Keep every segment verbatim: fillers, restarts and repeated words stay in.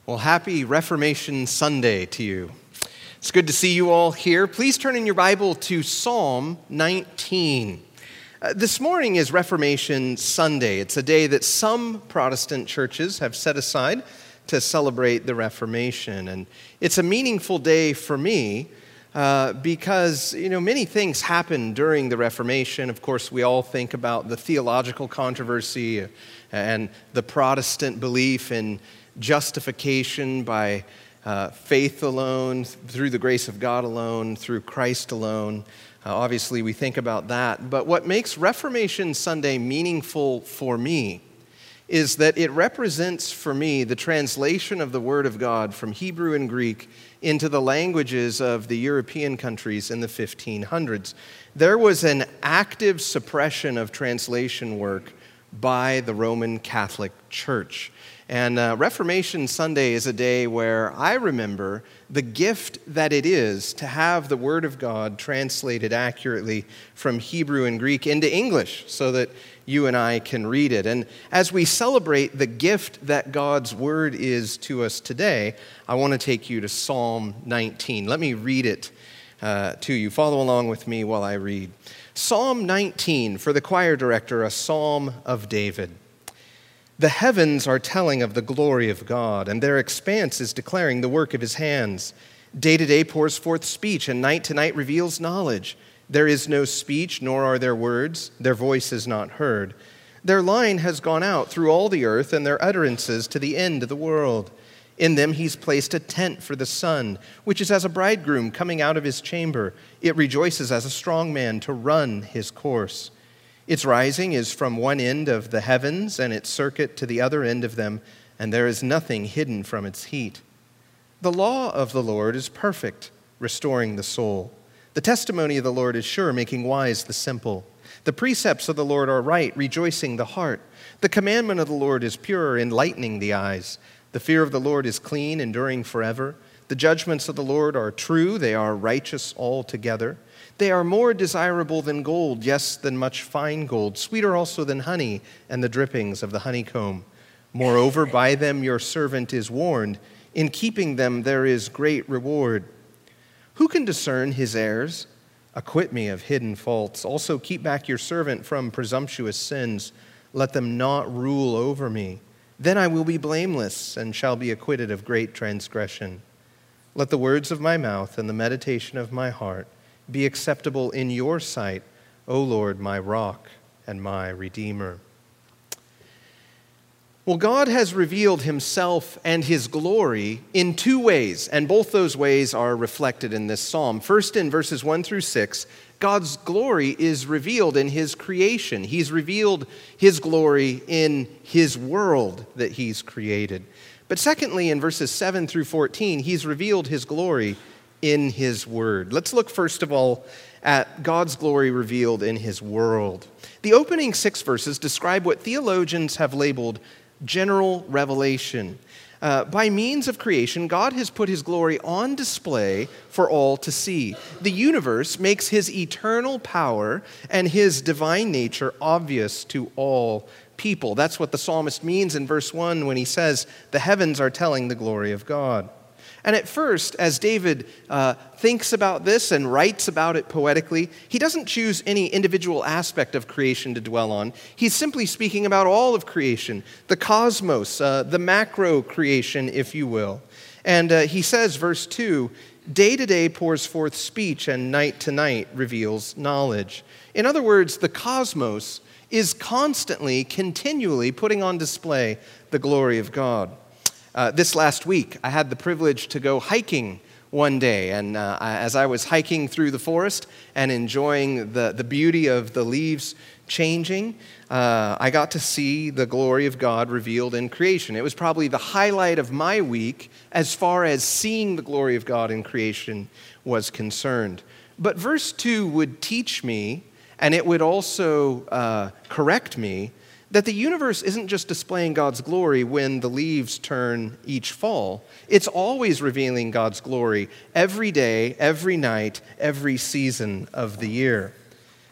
Well, happy Reformation Sunday to you. It's good to see you all here. Please turn in your Bible to Psalm nineteen. Uh, this morning is Reformation Sunday. It's a day that some Protestant churches have set aside to celebrate the Reformation. And it's a meaningful day for me uh, because, you know, many things happened during the Reformation. Of course, we all think about the theological controversy and the Protestant belief in justification by uh, faith alone, through the grace of God alone, through Christ alone. Uh, obviously, we think about that. But what makes Reformation Sunday meaningful for me is that it represents for me the translation of the Word of God from Hebrew and Greek into the languages of the European countries in the fifteen hundreds. There was an active suppression of translation work by the Roman Catholic Church. And uh, Reformation Sunday is a day where I remember the gift that it is to have the Word of God translated accurately from Hebrew and Greek into English so that you and I can read it. And as we celebrate the gift that God's Word is to us today, I want to take you to Psalm nineteen. Let me read it uh, to you. Follow along with me while I read. Psalm nineteen, for the choir director, a psalm of David. The heavens are telling of the glory of God, and their expanse is declaring the work of his hands. Day to day pours forth speech, and night to night reveals knowledge. There is no speech, nor are there words. Their voice is not heard. Their line has gone out through all the earth, and their utterances to the end of the world. In them he's placed a tent for the sun, which is as a bridegroom coming out of his chamber. It rejoices as a strong man to run his course. Its rising is from one end of the heavens, and its circuit to the other end of them, and there is nothing hidden from its heat. The law of the Lord is perfect, restoring the soul. The testimony of the Lord is sure, making wise the simple. The precepts of the Lord are right, rejoicing the heart. The commandment of the Lord is pure, enlightening the eyes. The fear of the Lord is clean, enduring forever. The judgments of the Lord are true, they are righteous altogether. They are more desirable than gold, yes, than much fine gold, sweeter also than honey and the drippings of the honeycomb. Moreover, by them your servant is warned. In keeping them there is great reward. Who can discern his errors? Acquit me of hidden faults. Also keep back your servant from presumptuous sins. Let them not rule over me. Then I will be blameless and shall be acquitted of great transgression. Let the words of my mouth and the meditation of my heart be acceptable in your sight, O Lord, my rock and my redeemer. Well, God has revealed himself and his glory in two ways, and both those ways are reflected in this psalm. First, in verses one through six, God's glory is revealed in his creation. He's revealed his glory in his world that he's created. But secondly, in verses seven through fourteen, he's revealed his glory in his word. Let's look first of all at God's glory revealed in his world. The opening six verses describe what theologians have labeled general revelation. Uh, by means of creation, God has put his glory on display for all to see. The universe makes his eternal power and his divine nature obvious to all people. That's what the psalmist means in verse one when he says, the heavens are telling the glory of God. And at first, as David uh, thinks about this and writes about it poetically, he doesn't choose any individual aspect of creation to dwell on. He's simply speaking about all of creation, the cosmos, uh, the macro creation, if you will. And uh, he says, verse two, day to day pours forth speech, and night to night reveals knowledge. In other words, the cosmos is constantly, continually putting on display the glory of God. Uh, this last week, I had the privilege to go hiking one day, and uh, I, as I was hiking through the forest and enjoying the, the beauty of the leaves changing, uh, I got to see the glory of God revealed in creation. It was probably the highlight of my week as far as seeing the glory of God in creation was concerned. But verse two would teach me, and it would also uh, correct me, that the universe isn't just displaying God's glory when the leaves turn each fall. It's always revealing God's glory every day, every night, every season of the year.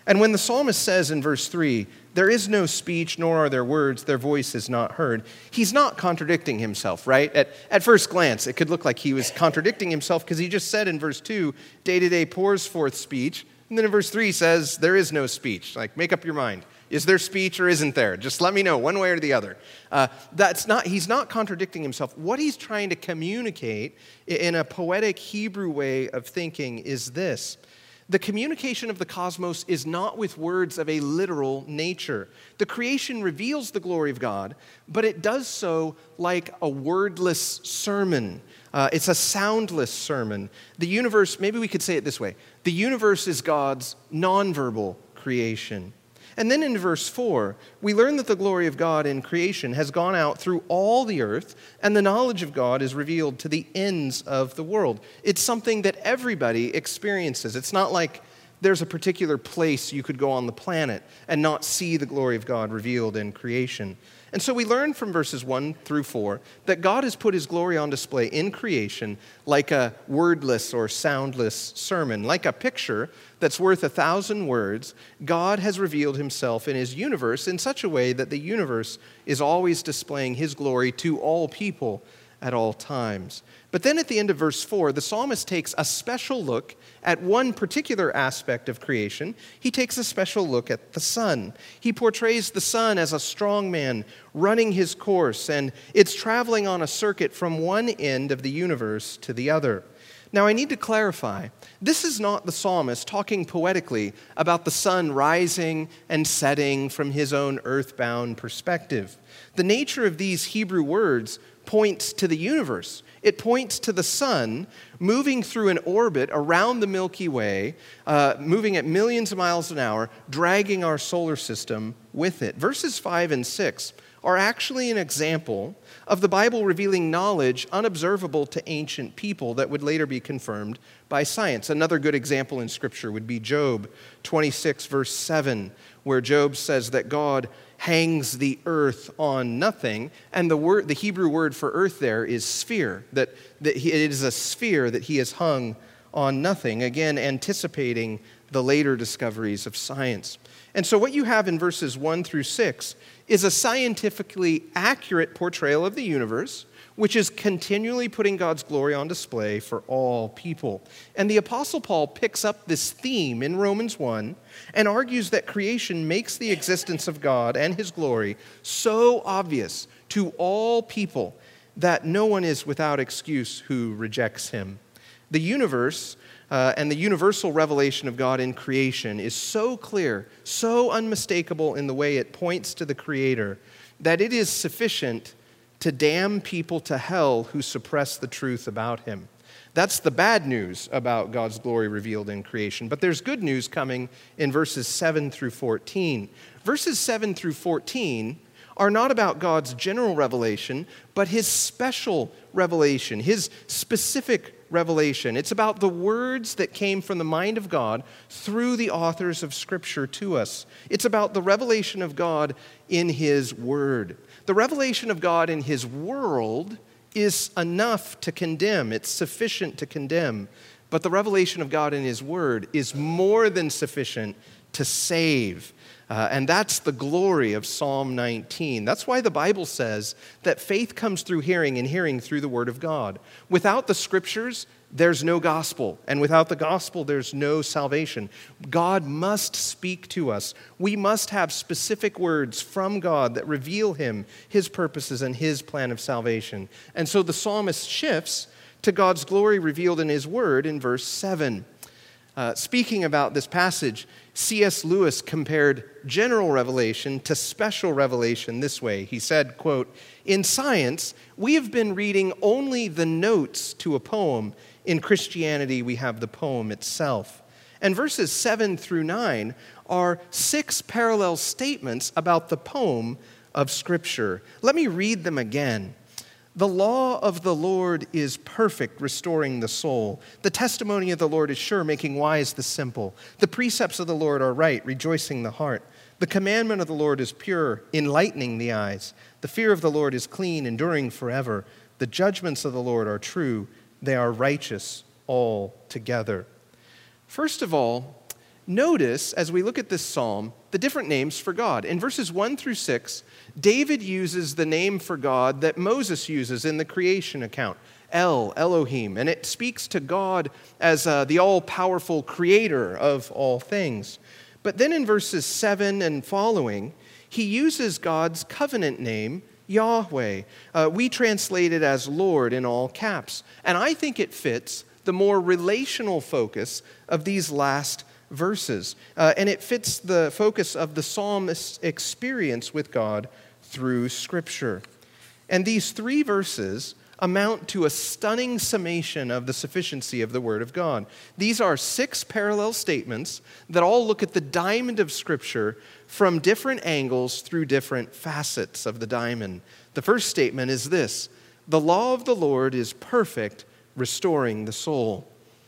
And when the psalmist says in verse three, there is no speech, nor are there words, their voice is not heard, he's not contradicting himself, right? At, at first glance, it could look like he was contradicting himself because he just said in verse two, day to day pours forth speech. And then in verse three says, there is no speech. Like, make up your mind. Is there speech or isn't there? Just let me know one way or the other. Uh, that's not, he's not contradicting himself. What he's trying to communicate in a poetic Hebrew way of thinking is this. The communication of the cosmos is not with words of a literal nature. The creation reveals the glory of God, but it does so like a wordless sermon. Uh, it's a soundless sermon. The universe, maybe we could say it this way. The universe is God's nonverbal creation. And then in verse four, we learn that the glory of God in creation has gone out through all the earth, and the knowledge of God is revealed to the ends of the world. It's something that everybody experiences. It's not like there's a particular place you could go on the planet and not see the glory of God revealed in creation. And so we learn from verses one through four that God has put his glory on display in creation like a wordless or soundless sermon, like a picture that's worth a thousand words. God has revealed himself in his universe in such a way that the universe is always displaying his glory to all people at all times. But then at the end of verse four, the psalmist takes a special look at one particular aspect of creation. He takes a special look at the sun. He portrays the sun as a strong man running his course, and it's traveling on a circuit from one end of the universe to the other. Now, I need to clarify, this is not the psalmist talking poetically about the sun rising and setting from his own earthbound perspective. The nature of these Hebrew words points to the universe. It points to the sun moving through an orbit around the Milky Way, uh, moving at millions of miles an hour, dragging our solar system with it. Verses five and six are actually an example of the Bible revealing knowledge unobservable to ancient people that would later be confirmed by science. Another good example in Scripture would be Job twenty-six, verse seven, where Job says that God hangs the earth on nothing, and the word, the Hebrew word for earth there is sphere, that, that he, it is a sphere that he has hung on nothing, again anticipating the later discoveries of science. And so what you have in verses one through six is a scientifically accurate portrayal of the universe, which is continually putting God's glory on display for all people. And the Apostle Paul picks up this theme in Romans one and argues that creation makes the existence of God and his glory so obvious to all people that no one is without excuse who rejects him. The universe uh, and the universal revelation of God in creation is so clear, so unmistakable in the way it points to the Creator, that it is sufficient to damn people to hell who suppress the truth about him. That's the bad news about God's glory revealed in creation. But there's good news coming in verses seven through fourteen. Verses seven through fourteen are not about God's general revelation, but his special revelation, his specific revelation. It's about the words that came from the mind of God through the authors of Scripture to us. It's about the revelation of God in his word. The revelation of God in his world is enough to condemn. It's sufficient to condemn. But the revelation of God in his word is more than sufficient to save. Uh, and that's the glory of Psalm nineteen. That's why the Bible says that faith comes through hearing and hearing through the word of God. Without the Scriptures, there's no gospel. And without the gospel, there's no salvation. God must speak to us. We must have specific words from God that reveal him, his purposes, and his plan of salvation. And so the psalmist shifts to God's glory revealed in his word in verse seven. Uh, speaking about this passage, C S Lewis compared general revelation to special revelation this way. He said, quote, "In science, we have been reading only the notes to a poem. In Christianity, we have the poem itself." And verses seven through nine are six parallel statements about the poem of Scripture. Let me read them again. "The law of the Lord is perfect, restoring the soul. The testimony of the Lord is sure, making wise the simple. The precepts of the Lord are right, rejoicing the heart. The commandment of the Lord is pure, enlightening the eyes. The fear of the Lord is clean, enduring forever. The judgments of the Lord are true, they are righteous altogether." First of all, Notice, as we look at this psalm, the different names for God. In verses one through six, David uses the name for God that Moses uses in the creation account, El, Elohim, and it speaks to God as uh, the all-powerful creator of all things. But then in verses seven and following, he uses God's covenant name, Yahweh. Uh, we translate it as Lord in all caps. And I think it fits the more relational focus of these last verses. Uh, and it fits the focus of the psalmist's experience with God through Scripture. And these three verses amount to a stunning summation of the sufficiency of the Word of God. These are six parallel statements that all look at the diamond of Scripture from different angles through different facets of the diamond. The first statement is this: the law of the Lord is perfect, restoring the soul.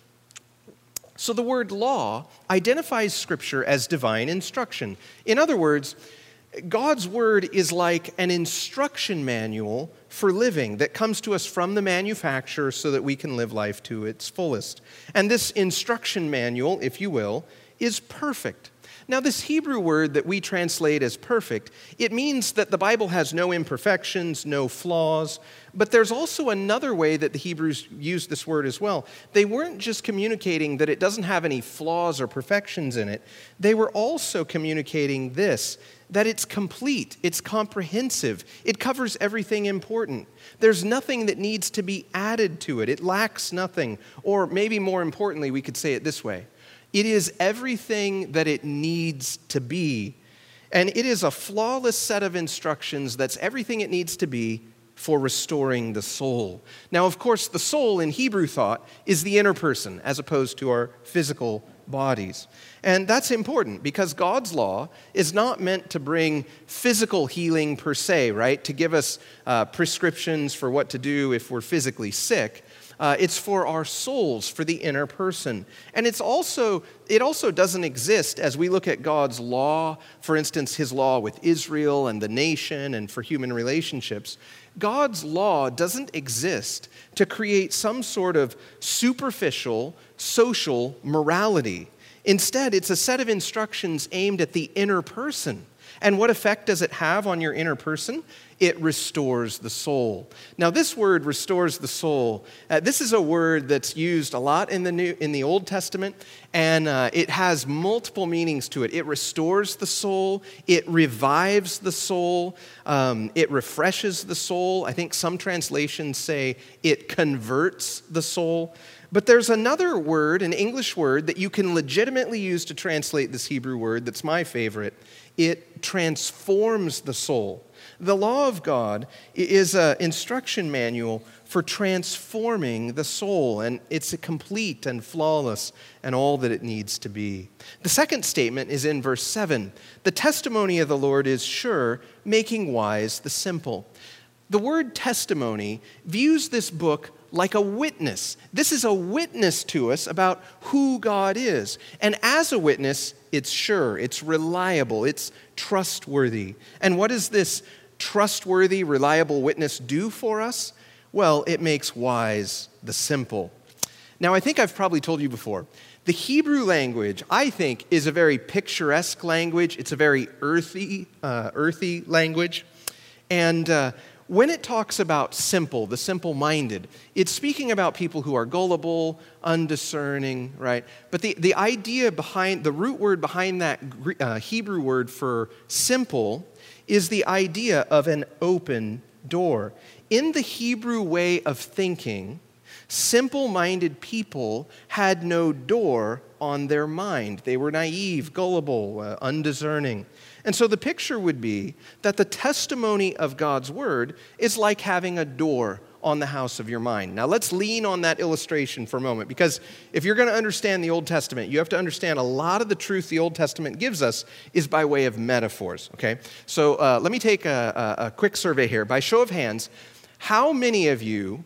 So the word law identifies Scripture as divine instruction. In other words, God's word is like an instruction manual for living that comes to us from the manufacturer so that we can live life to its fullest. And this instruction manual, if you will, is perfect. Now, this Hebrew word that we translate as perfect, it means that the Bible has no imperfections, no flaws, but there's also another way that the Hebrews used this word as well. They weren't just communicating that it doesn't have any flaws or perfections in it. They were also communicating this, that it's complete, it's comprehensive, it covers everything important. There's nothing that needs to be added to it. It lacks nothing. Or maybe more importantly, we could say it this way: it is everything that it needs to be. And it is a flawless set of instructions that's everything it needs to be for restoring the soul. Now, of course, the soul in Hebrew thought is the inner person as opposed to our physical bodies. And that's important because God's law is not meant to bring physical healing per se, right? To give us uh, prescriptions for what to do if we're physically sick. Uh, it's for our souls, for the inner person. And it's also, it also doesn't exist as we look at God's law, for instance, his law with Israel and the nation and for human relationships. God's law doesn't exist to create some sort of superficial social morality. Instead, it's a set of instructions aimed at the inner person. And what effect does it have on your inner person? It restores the soul. Now, this word, restores the soul, uh, this is a word that's used a lot in the New, in the Old Testament, and uh, it has multiple meanings to it. It restores the soul, it revives the soul, um, it refreshes the soul. I think some translations say it converts the soul. But there's another word, an English word, that you can legitimately use to translate this Hebrew word that's my favorite. It transforms the soul. The law of God is an instruction manual for transforming the soul, and it's a complete and flawless and all that it needs to be. The second statement is in verse seven. The testimony of the Lord is sure, making wise the simple. The word testimony views this book like a witness. This is a witness to us about who God is. And as a witness, it's sure, it's reliable, it's trustworthy. And what does this trustworthy, reliable witness do for us? Well, it makes wise the simple. Now, I think I've probably told you before, the Hebrew language, I think, is a very picturesque language. It's a very earthy, uh, earthy language. And uh, when it talks about simple, the simple-minded, it's speaking about people who are gullible, undiscerning, right? But the, the idea behind, the root word behind that uh, Hebrew word for simple is the idea of an open door. In the Hebrew way of thinking, simple-minded people had no door on their mind. They were naive, gullible, uh, undiscerning. And so the picture would be that the testimony of God's word is like having a door on the house of your mind. Now let's lean on that illustration for a moment, because if you're going to understand the Old Testament, you have to understand a lot of the truth the Old Testament gives us is by way of metaphors, okay? So uh, let me take a, a, a quick survey here. By show of hands, how many of you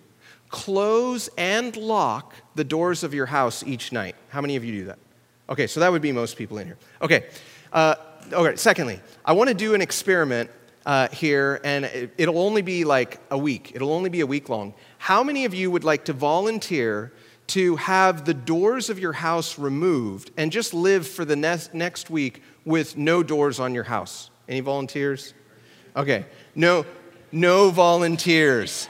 close and lock the doors of your house each night? How many of you do that? Okay, so that would be most people in here. Okay, uh, okay. Secondly, I want to do an experiment uh, here, and it, it'll only be like a week. It'll only be a week long. How many of you would like to volunteer to have the doors of your house removed and just live for the next next week with no doors on your house? Any volunteers? Okay, no, no volunteers.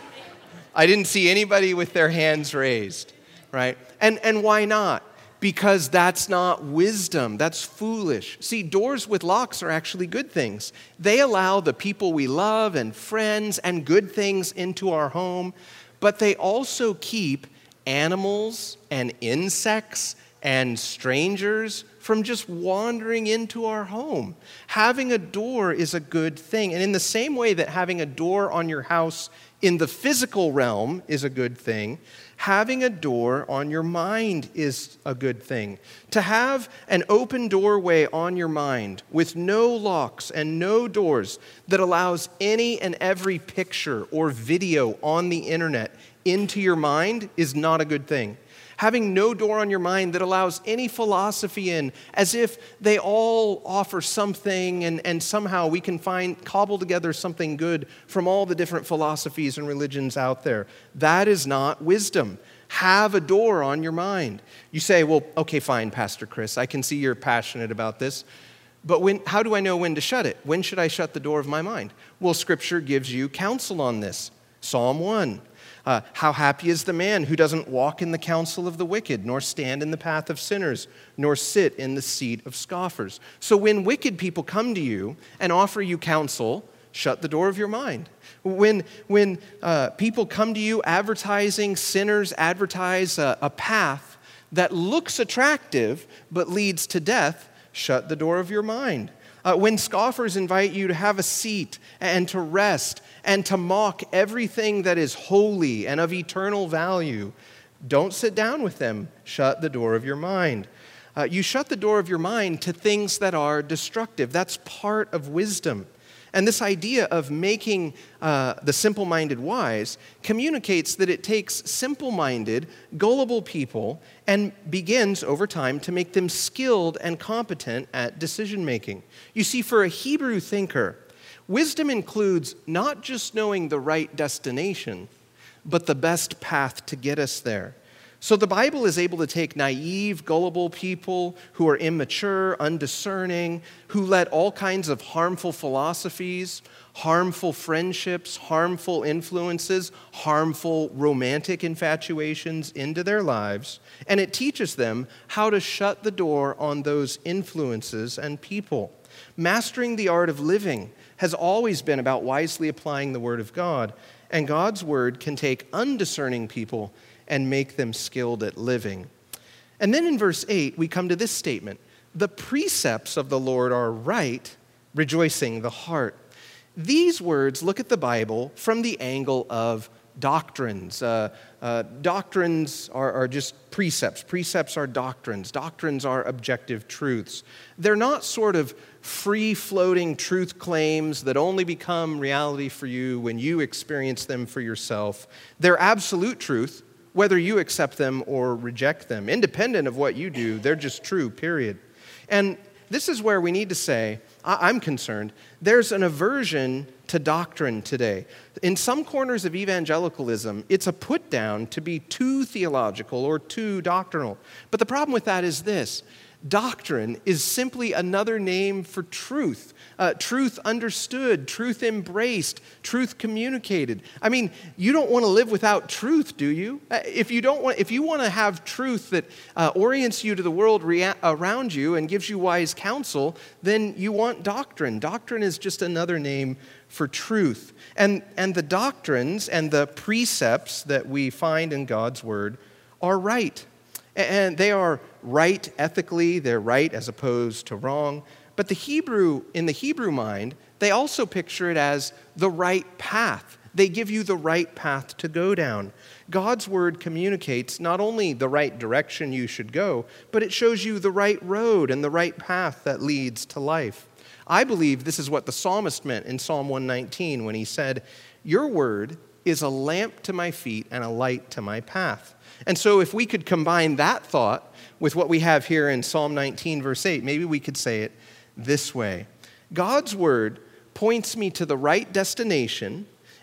I didn't see anybody with their hands raised, right? And and why not? Because that's not wisdom. That's foolish. See, doors with locks are actually good things. They allow the people we love and friends and good things into our home, but they also keep animals and insects and strangers from just wandering into our home. Having a door is a good thing. And in the same way that having a door on your house in the physical realm is a good thing, having a door on your mind is a good thing. To have an open doorway on your mind with no locks and no doors that allows any and every picture or video on the internet into your mind is not a good thing. Having no door on your mind that allows any philosophy in, as if they all offer something and, and somehow we can find, cobble together something good from all the different philosophies and religions out there. That is not wisdom. Have a door on your mind. You say, well, okay, fine, Pastor Chris, I can see you're passionate about this, but when, how do I know when to shut it? When should I shut the door of my mind? Well, Scripture gives you counsel on this. Psalm one. Uh, how happy is the man who doesn't walk in the counsel of the wicked, nor stand in the path of sinners, nor sit in the seat of scoffers. So when wicked people come to you and offer you counsel, shut the door of your mind. When, when uh, people come to you advertising, sinners advertise a, a path that looks attractive but leads to death, shut the door of your mind. Uh, when scoffers invite you to have a seat and to rest and to mock everything that is holy and of eternal value, don't sit down with them. Shut the door of your mind. Uh, you shut the door of your mind to things that are destructive. That's part of wisdom. And this idea of making uh, the simple-minded wise communicates that it takes simple-minded, gullible people and begins over time to make them skilled and competent at decision-making. You see, for a Hebrew thinker, wisdom includes not just knowing the right destination, but the best path to get us there. So the Bible is able to take naive, gullible people who are immature, undiscerning, who let all kinds of harmful philosophies, harmful friendships, harmful influences, harmful romantic infatuations into their lives, and it teaches them how to shut the door on those influences and people. Mastering the art of living has always been about wisely applying the Word of God, and God's Word can take undiscerning people and make them skilled at living. And then in verse eight, we come to this statement: the precepts of the Lord are right, rejoicing the heart. These words look at the Bible from the angle of doctrines. Uh, uh, doctrines are, are just precepts. Precepts are doctrines. Doctrines are objective truths. They're not sort of free-floating truth claims that only become reality for you when you experience them for yourself. They're absolute truth, whether you accept them or reject them. Independent of what you do, they're just true, period. And this is where we need to say, I'm concerned, there's an aversion to doctrine today. In some corners of evangelicalism, it's a put down to be too theological or too doctrinal. But the problem with that is this: doctrine is simply another name for truth. Uh, truth understood, truth embraced, truth communicated. I mean, you don't want to live without truth, do you? Uh, If you don't want, if you want to have truth that uh, orients you to the world rea- around you and gives you wise counsel, then you want doctrine. Doctrine is just another name for truth. And, and the doctrines and the precepts that we find in God's Word are right. And they are right ethically, they're right as opposed to wrong. But the Hebrew, in the Hebrew mind, they also picture it as the right path. They give you the right path to go down. God's Word communicates not only the right direction you should go, but it shows you the right road and the right path that leads to life. I believe this is what the psalmist meant in Psalm one nineteen when he said, "Your word is a lamp to my feet and a light to my path." And so if we could combine that thought with what we have here in Psalm nineteen, verse eight, maybe we could say it this way: God's Word points me to the right destination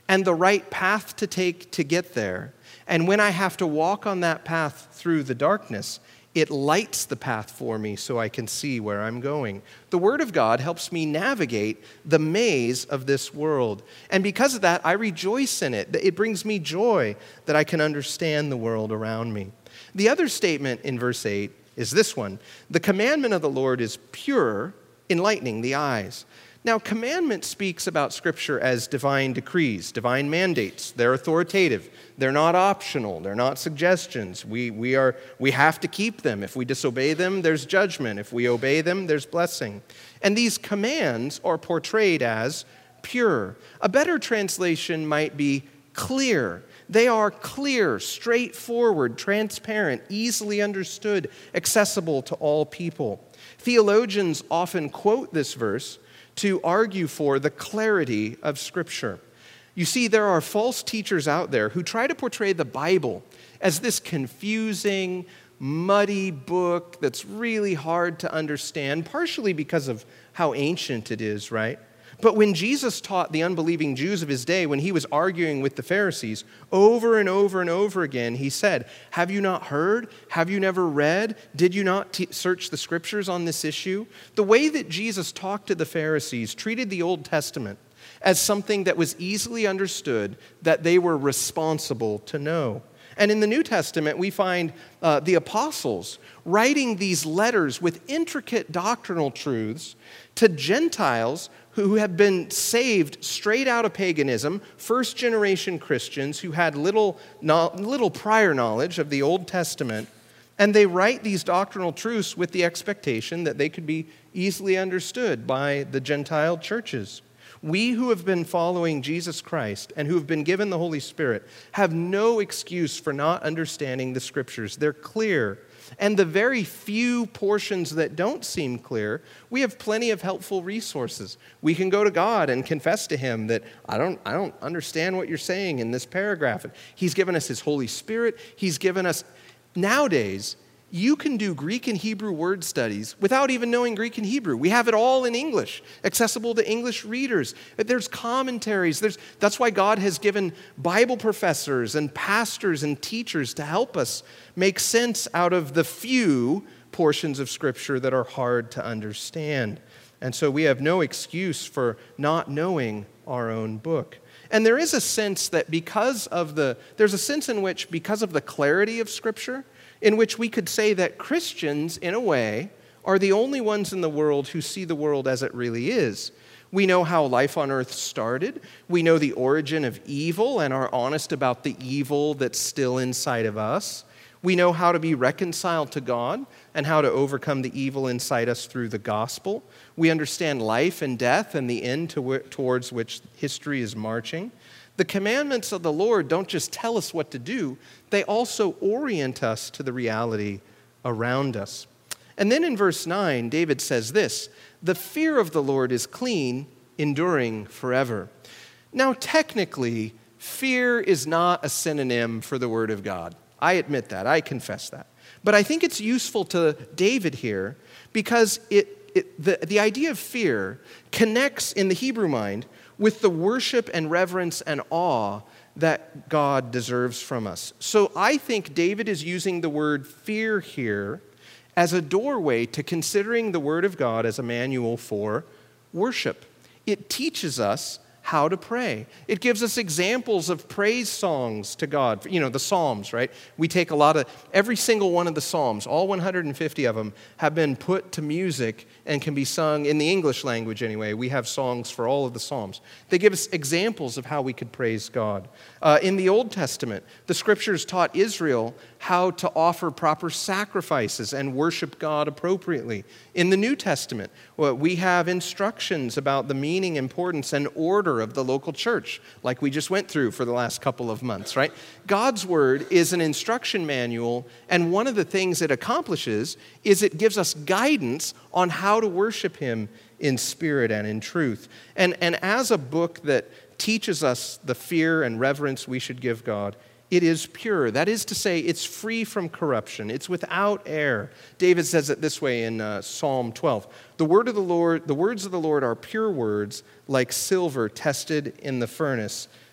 and the right path to take to get there. And when I have to walk on that path through the darkness, it lights the path for me so I can see where I'm going. The Word of God helps me navigate the maze of this world. And because of that, I rejoice in it. It brings me joy that I can understand the world around me. The other statement in verse eight is this one: the commandment of the Lord is pure, enlightening the eyes. Now, commandment speaks about Scripture as divine decrees, divine mandates. They're authoritative. They're not optional. They're not suggestions. We, we, are, we have to keep them. If we disobey them, there's judgment. If we obey them, there's blessing. And these commands are portrayed as pure. A better translation might be clear. They are clear, straightforward, transparent, easily understood, accessible to all people. Theologians often quote this verse to argue for the clarity of Scripture. You see, there are false teachers out there who try to portray the Bible as this confusing, muddy book that's really hard to understand, partially because of how ancient it is, right? But when Jesus taught the unbelieving Jews of his day, when he was arguing with the Pharisees, over and over and over again, he said, "Have you not heard? Have you never read? Did you not t- search the Scriptures on this issue?" The way that Jesus talked to the Pharisees treated the Old Testament as something that was easily understood, that they were responsible to know. And in the New Testament, we find uh, the apostles writing these letters with intricate doctrinal truths to Gentiles who have been saved straight out of paganism, first-generation Christians who had little, no, little prior knowledge of the Old Testament, and they write these doctrinal truths with the expectation that they could be easily understood by the Gentile churches. We who have been following Jesus Christ and who have been given the Holy Spirit have no excuse for not understanding the Scriptures. They're clear. And the very few portions that don't seem clear, we have plenty of helpful resources. We can go to God and confess to Him that I don't, I don't understand what you're saying in this paragraph. And He's given us His Holy Spirit. He's given us, nowadays, you can do Greek and Hebrew word studies without even knowing Greek and Hebrew. We have it all in English, accessible to English readers. There's commentaries. There's, that's why God has given Bible professors and pastors and teachers to help us make sense out of the few portions of Scripture that are hard to understand. And so we have no excuse for not knowing our own book. And there is a sense that because of the, there's a sense in which because of the clarity of Scripture, in which we could say that Christians, in a way, are the only ones in the world who see the world as it really is. We know how life on earth started. We know the origin of evil and are honest about the evil that's still inside of us. We know how to be reconciled to God and how to overcome the evil inside us through the gospel. We understand life and death and the end to w- towards which history is marching. The commandments of the Lord don't just tell us what to do, they also orient us to the reality around us. And then in verse nine, David says this: "The fear of the Lord is clean, enduring forever." Now, technically, fear is not a synonym for the Word of God. I admit that. I confess that. But I think it's useful to David here because it, it the, the idea of fear connects in the Hebrew mind with the worship and reverence and awe that God deserves from us. So I think David is using the word fear here as a doorway to considering the Word of God as a manual for worship. It teaches us how to pray. It gives us examples of praise songs to God. You know, the Psalms, right? We take a lot of, every single one of the Psalms, all one hundred fifty of them, have been put to music and can be sung in the English language anyway. We have songs for all of the Psalms. They give us examples of how we could praise God. Uh, in the Old Testament, the Scriptures taught Israel how to offer proper sacrifices and worship God appropriately. In the New Testament, well, we have instructions about the meaning, importance, and order of the local church, like we just went through for the last couple of months, right? God's Word is an instruction manual, and one of the things it accomplishes is it gives us guidance on how to worship Him in spirit and in truth. And, and as a book that teaches us the fear and reverence we should give God, it is pure. That is to say, it's free from corruption. It's without error. David says it this way in uh, Psalm twelve. The word of the Lord, the words of the Lord are pure words, like silver tested in the furnace,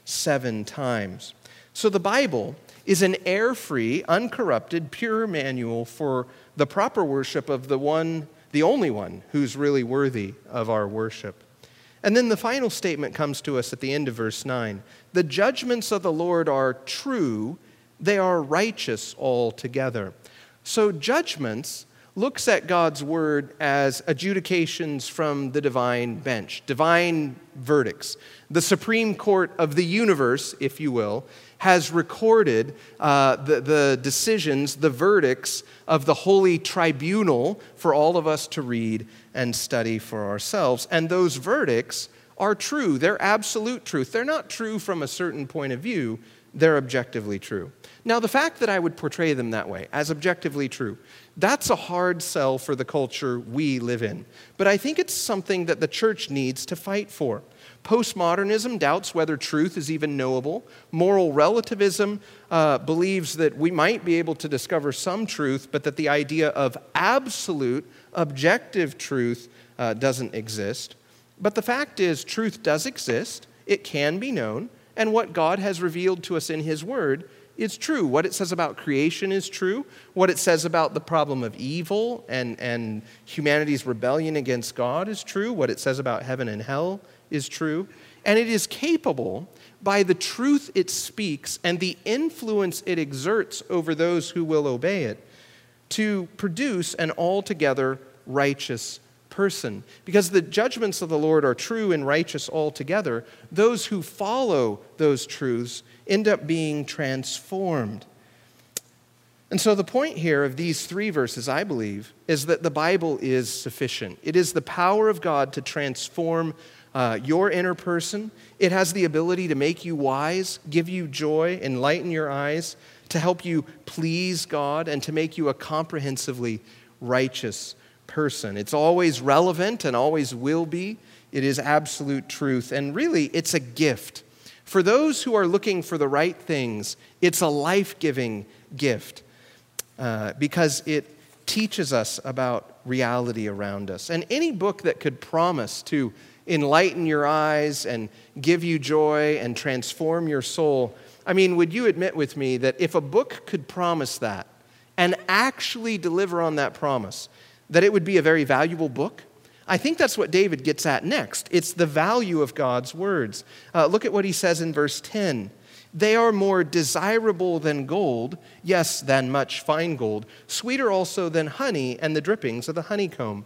seven times. So the Bible is an error-free, uncorrupted, pure manual for the proper worship of the one, the only one who's really worthy of our worship. And then the final statement comes to us at the end of verse nine. The judgments of the Lord are true, they are righteous altogether. So judgments looks at God's word as adjudications from the divine bench, divine verdicts. The Supreme Court of the universe, if you will, has recorded uh, the, the decisions, the verdicts of the holy tribunal for all of us to read and study for ourselves. And those verdicts are true. They're absolute truth. They're not true from a certain point of view. They're objectively true. Now, the fact that I would portray them that way, as objectively true, that's a hard sell for the culture we live in. But I think it's something that the church needs to fight for. Postmodernism doubts whether truth is even knowable. Moral relativism uh, believes that we might be able to discover some truth, but that the idea of absolute, objective truth uh, doesn't exist. But the fact is, truth does exist. It can be known. And what God has revealed to us in His Word is true. What it says about creation is true. What it says about the problem of evil and, and humanity's rebellion against God is true. What it says about heaven and hell is true. And it is capable, by the truth it speaks and the influence it exerts over those who will obey it, to produce an altogether righteous person. Because the judgments of the Lord are true and righteous altogether, those who follow those truths end up being transformed. And so the point here of these three verses, I believe, is that the Bible is sufficient. It is the power of God to transform uh, your inner person. It has the ability to make you wise, give you joy, enlighten your eyes, to help you please God, and to make you a comprehensively righteous person. It's always relevant and always will be. It is absolute truth. And really, it's a gift. For those who are looking for the right things, it's a life-giving gift uh, because it teaches us about reality around us. And any book that could promise to enlighten your eyes and give you joy and transform your soul, I mean, would you admit with me that if a book could promise that and actually deliver on that promise, that it would be a very valuable book? I think that's what David gets at next. It's the value of God's words. Uh, look at what he says in verse ten. They are more desirable than gold, yes, than much fine gold, sweeter also than honey and the drippings of the honeycomb.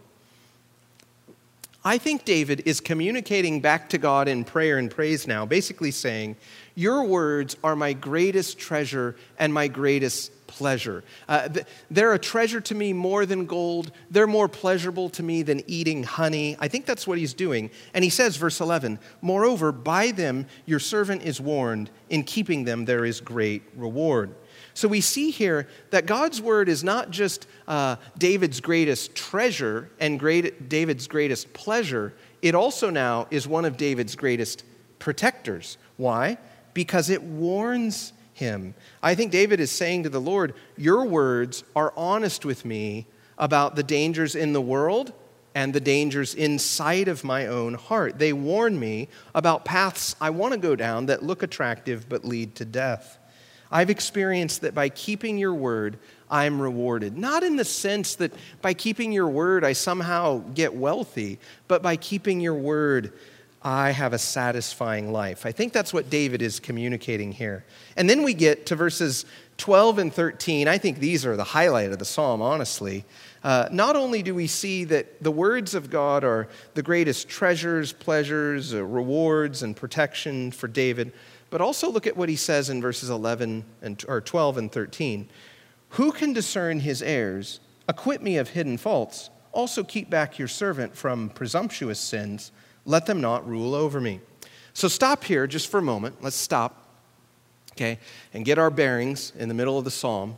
I think David is communicating back to God in prayer and praise now, basically saying, your words are my greatest treasure and my greatest pleasure. Uh, they're a treasure to me more than gold. They're more pleasurable to me than eating honey. I think that's what he's doing. And he says, verse eleven, moreover, by them your servant is warned. In keeping them there is great reward. So we see here that God's word is not just uh, David's greatest treasure and great, David's greatest pleasure. It also now is one of David's greatest protectors. Why? Because it warns him. I think David is saying to the Lord, your words are honest with me about the dangers in the world and the dangers inside of my own heart. They warn me about paths I want to go down that look attractive but lead to death. I've experienced that by keeping your word, I'm rewarded. Not in the sense that by keeping your word, I somehow get wealthy, but by keeping your word, I have a satisfying life. I think that's what David is communicating here. And then we get to verses twelve and thirteen. I think these are the highlight of the psalm, honestly. Uh, not only do we see that the words of God are the greatest treasures, pleasures, uh, rewards, and protection for David, but also look at what he says in verses eleven and or twelve and thirteen. Who can discern his errors? Acquit me of hidden faults. Also keep back your servant from presumptuous sins. Let them not rule over me. So stop here just for a moment. Let's stop, okay, and get our bearings in the middle of the psalm.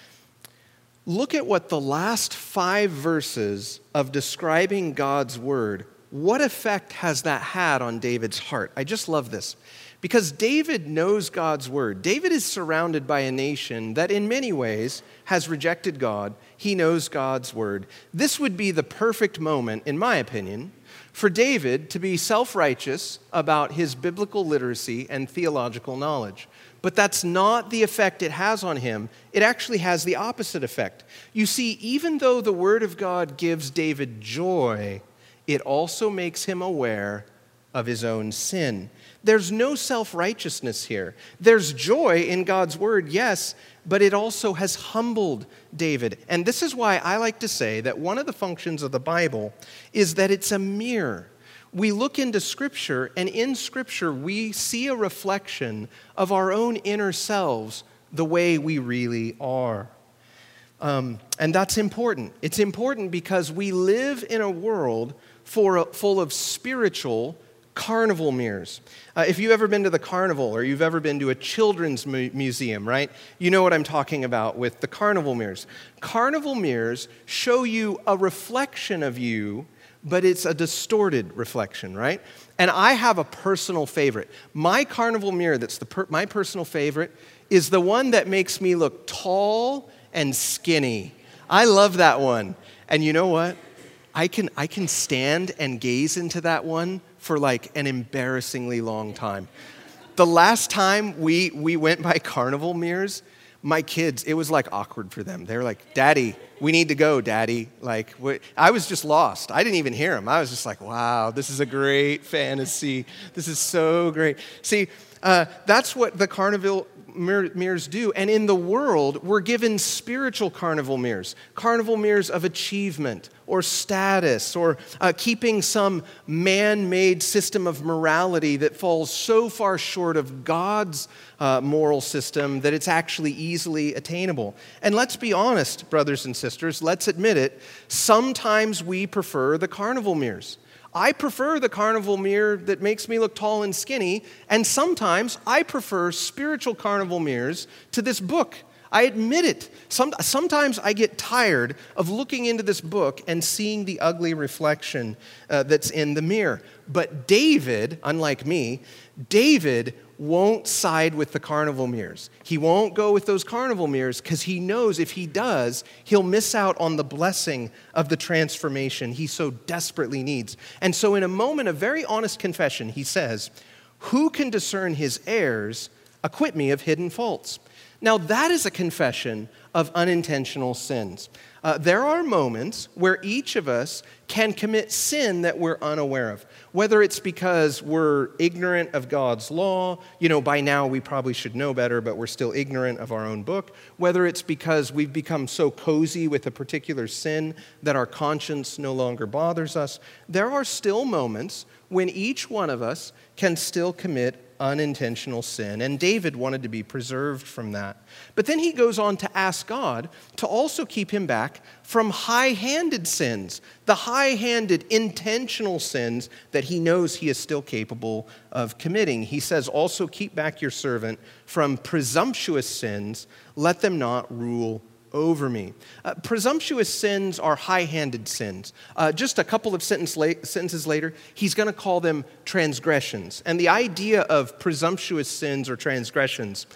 Look at what the last five verses of describing God's word, what effect has that had on David's heart? I just love this. Because David knows God's word. David is surrounded by a nation that in many ways has rejected God. He knows God's word. This would be the perfect moment, in my opinion, for David to be self-righteous about his biblical literacy and theological knowledge. But that's not the effect it has on him. It actually has the opposite effect. You see, even though the Word of God gives David joy, it also makes him aware of his own sin. There's no self-righteousness here. There's joy in God's Word, yes, but it also has humbled David. And this is why I like to say that one of the functions of the Bible is that it's a mirror. We look into Scripture, and in Scripture, we see a reflection of our own inner selves the way we really are. Um, and that's important. It's important because we live in a world for, full of spiritual carnival mirrors. Uh, if you've ever been to the carnival or you've ever been to a children's mu- museum, right? You know what I'm talking about with the carnival mirrors. Carnival mirrors show you a reflection of you, but it's a distorted reflection, right? And I have a personal favorite. My carnival mirror that's the per- my personal favorite is the one that makes me look tall and skinny. I love that one. And you know what? I can I can stand and gaze into that one for like an embarrassingly long time. The last time we we went by carnival mirrors, my kids, it was like awkward for them. They were like, "Daddy, we need to go, Daddy." Like, what? I was just lost. I didn't even hear them. I was just like, "Wow, this is a great fantasy. This is so great." See, uh, that's what the carnival mirrors do. And in the world, we're given spiritual carnival mirrors, carnival mirrors of achievement or status or uh, keeping some man-made system of morality that falls so far short of God's uh, moral system that it's actually easily attainable. And let's be honest, brothers and sisters, let's admit it, sometimes we prefer the carnival mirrors. I prefer the carnival mirror that makes me look tall and skinny, and sometimes I prefer spiritual carnival mirrors to this book. I admit it. Some, sometimes I get tired of looking into this book and seeing the ugly reflection uh, that's in the mirror. But David, unlike me, David won't side with the carnival mirrors. He won't go with those carnival mirrors because he knows if he does, he'll miss out on the blessing of the transformation he so desperately needs. And so in a moment of very honest confession, he says, "Who can discern his errors? Acquit me of hidden faults." Now that is a confession of unintentional sins. Uh, there are moments where each of us can commit sin that we're unaware of. Whether it's because we're ignorant of God's law, you know, by now we probably should know better, but we're still ignorant of our own book. Whether it's because we've become so cozy with a particular sin that our conscience no longer bothers us. There are still moments when each one of us can still commit unintentional sin, and David wanted to be preserved from that. But then he goes on to ask God to also keep him back from high-handed sins, the high-handed intentional sins that he knows he is still capable of committing. He says, "Also keep back your servant from presumptuous sins, let them not rule over me." Uh, presumptuous sins are high-handed sins. Uh, just a couple of sentence la- sentences later, he's going to call them transgressions. And the idea of presumptuous sins or transgressions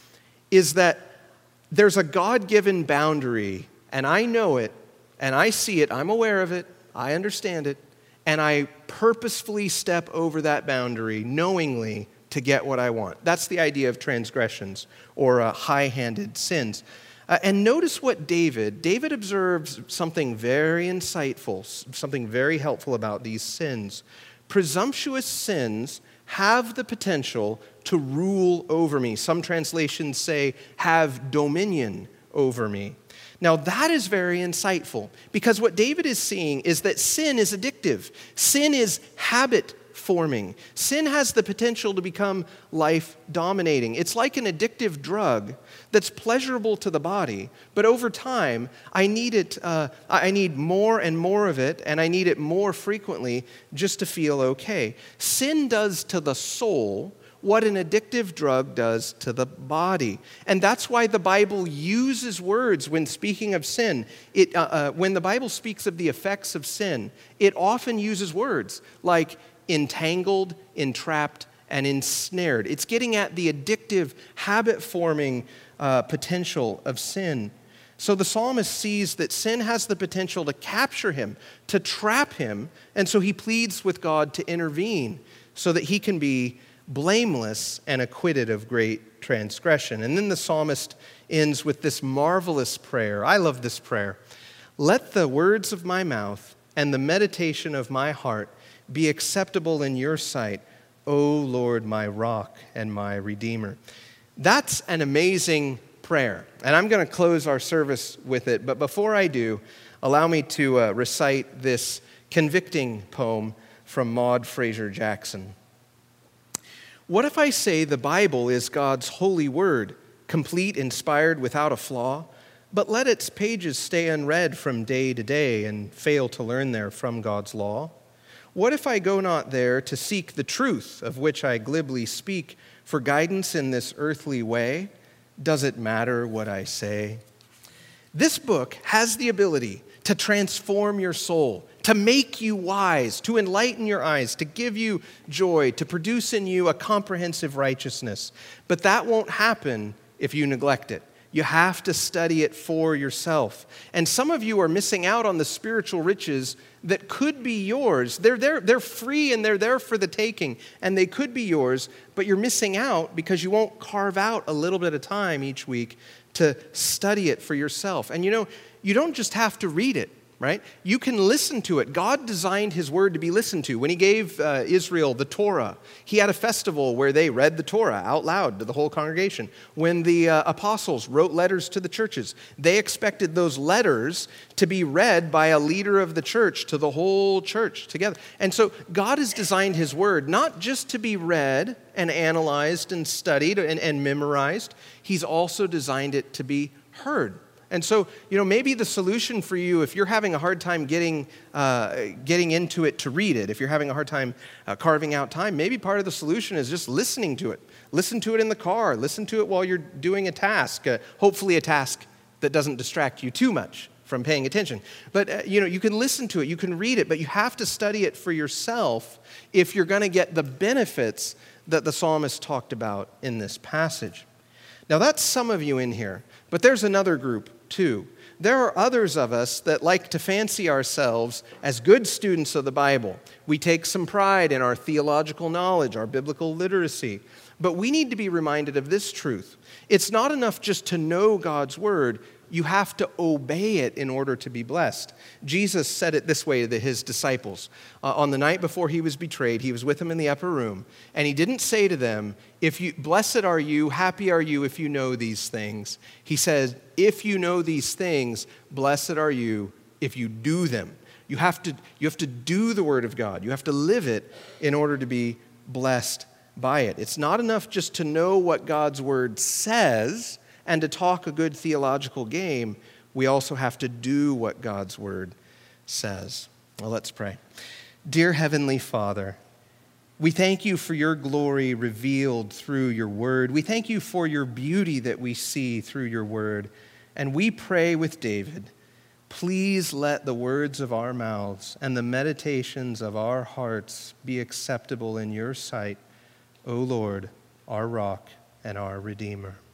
is that there's a God-given boundary, and I know it, and I see it, I'm aware of it, I understand it, and I purposefully step over that boundary knowingly to get what I want. That's the idea of transgressions or uh, high-handed sins. Uh, and notice what David, David observes something very insightful, something very helpful about these sins. Presumptuous sins have the potential to rule over me. Some translations say, have dominion over me. Now that is very insightful because what David is seeing is that sin is addictive. Sin is habit forming. Sin has the potential to become life-dominating. It's like an addictive drug that's pleasurable to the body, but over time, I need it. Uh, I need more and more of it, and I need it more frequently just to feel okay. Sin does to the soul what an addictive drug does to the body. And that's why the Bible uses words when speaking of sin. It, uh, uh, when the Bible speaks of the effects of sin, it often uses words like entangled, entrapped, and ensnared. It's getting at the addictive, habit-forming uh, potential of sin. So the psalmist sees that sin has the potential to capture him, to trap him, and so he pleads with God to intervene so that he can be blameless and acquitted of great transgression. And then the psalmist ends with this marvelous prayer. I love this prayer. Let the words of my mouth and the meditation of my heart be acceptable in your sight, O Lord, my rock and my redeemer. That's an amazing prayer, and I'm going to close our service with it. But before I do, allow me to uh, recite this convicting poem from Maud Fraser Jackson. What if I say the Bible is God's holy word, complete, inspired, without a flaw, but let its pages stay unread from day to day and fail to learn there from God's law? What if I go not there to seek the truth of which I glibly speak for guidance in this earthly way? Does it matter what I say? This book has the ability to transform your soul, to make you wise, to enlighten your eyes, to give you joy, to produce in you a comprehensive righteousness. But that won't happen if you neglect it. You have to study it for yourself. And some of you are missing out on the spiritual riches that could be yours. They're there, they're free and they're there for the taking, and they could be yours, but you're missing out because you won't carve out a little bit of time each week to study it for yourself. And you know, you don't just have to read it, right? You can listen to it. God designed his word to be listened to. When he gave uh, Israel the Torah, he had a festival where they read the Torah out loud to the whole congregation. When the uh, apostles wrote letters to the churches, they expected those letters to be read by a leader of the church to the whole church together. And so God has designed his word not just to be read and analyzed and studied and, and memorized. He's also designed it to be heard. And so, you know, maybe the solution for you, if you're having a hard time getting uh, getting into it to read it, if you're having a hard time uh, carving out time, maybe part of the solution is just listening to it. Listen to it in the car. Listen to it while you're doing a task, uh, hopefully a task that doesn't distract you too much from paying attention. But, uh, you know, you can listen to it, you can read it, but you have to study it for yourself if you're going to get the benefits that the psalmist talked about in this passage. Now, that's some of you in here, but there's another group too. There are others of us that like to fancy ourselves as good students of the Bible. We take some pride in our theological knowledge, our biblical literacy, but we need to be reminded of this truth. It's not enough just to know God's word. You have to obey it in order to be blessed. Jesus said it this way to his disciples. Uh, on the night before he was betrayed, he was with them in the upper room, and he didn't say to them, "If you blessed are you, happy are you if you know these things." He said, "If you know these things, blessed are you if you do them." You have to, you have to do the word of God. You have to live it in order to be blessed by it. It's not enough just to know what God's word says and to talk a good theological game. We also have to do what God's word says. Well, let's pray. Dear Heavenly Father, we thank you for your glory revealed through your word. We thank you for your beauty that we see through your word. And we pray with David, please let the words of our mouths and the meditations of our hearts be acceptable in your sight, O Lord, our rock and our Redeemer.